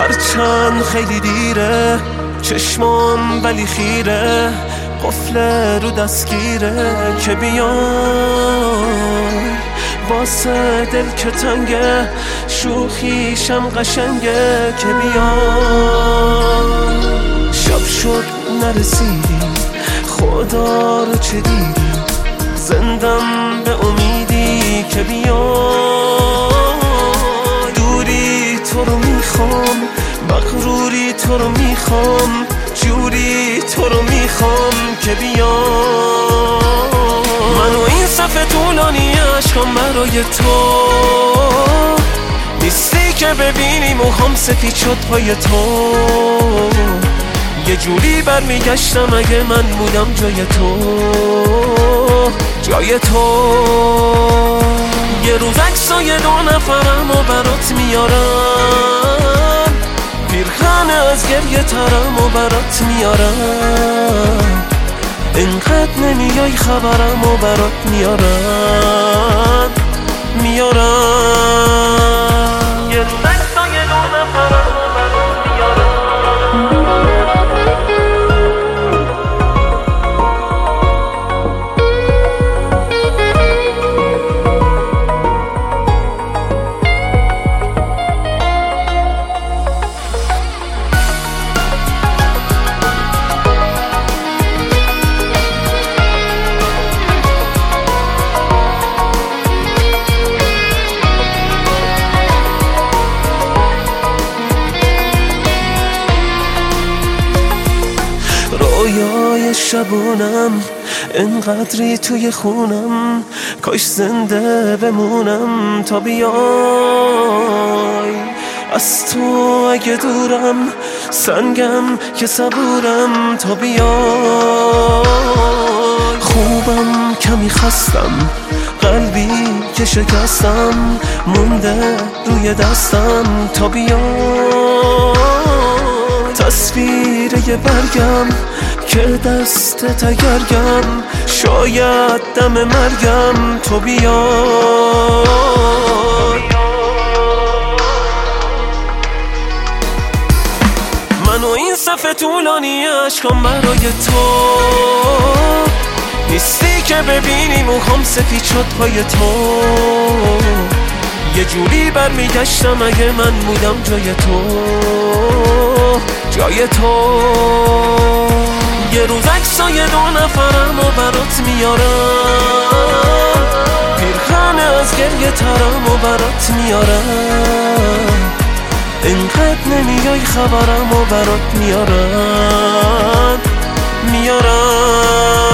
هرچند خیلی دیره، چشمام ولی خیره، قفل رو دستگیره که بیای واسه دل که تنگه، شوخیشم قشنگه که بیای. شب شد نرسیدی، خدا رو چه دیدی، زندم به امیدی که بیای. دوری تو رو میخوام، مغروری تو رو میخوام، جوری تو رو میخوام که بیای. من و این صف طولانی عشقم برای تو نیستی که ببینی موهام سفید شد پای تو. یه جوری برمیگشتم اگه من بودم جای تو، جای تو. یه روز عکسای دو نفرم و برات میارم، پیرهن از گریه ترم و برات میارم. اینقدر نمیای خبرم و برات میارم. یه روز عکسای دو نفرم و برات میارم. رویای شبونم انقدری توی خونم، کاش زنده بمونم تا بیای. از تو اگه دورم سنگم که صبورم تا بیای. خوبم کمی خستم، قلبی که شکستم مونده روی دستم تا بیای. تصویر یه برگم که دست تگرگم، شاید دم مرگم تو بیای. من و این صف طولانی عشقم برای تو نیستی که ببینی موهام سفید شد پای تو. یه جوری برمیگشتم اگه من بودم جای تو، جای تو. یه روز عکسای دو نفرم و برات میارم، پیرهن از گریه ترم و برات میارم. اینقدر نمیای خبرم و برات میارم.